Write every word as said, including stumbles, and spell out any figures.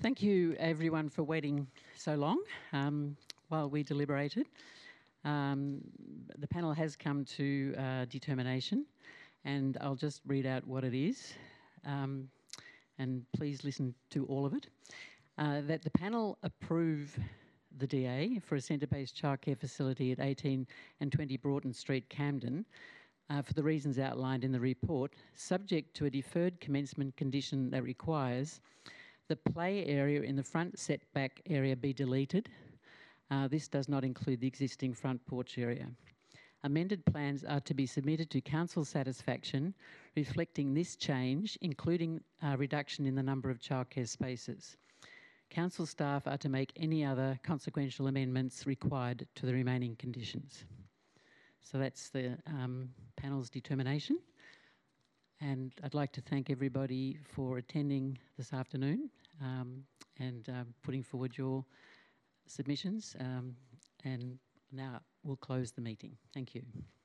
Thank you, everyone, for waiting so long um, while we deliberated. Um, the panel has come to uh, determination, and I'll just read out what it is, um, and please listen to all of it. Uh, that the panel approve the D A for a centre-based childcare facility at eighteen and twenty Broughton Street, Camden, uh, for the reasons outlined in the report, subject to a deferred commencement condition that requires the play area in the front setback area be deleted. Uh, this does not include the existing front porch area. Amended plans are to be submitted to council satisfaction, reflecting this change, including a reduction in the number of childcare spaces. Council staff are to make any other consequential amendments required to the remaining conditions. So that's the um, panel's determination. And I'd like to thank everybody for attending this afternoon um, and um, putting forward your submissions. Um, and now we'll close the meeting. Thank you.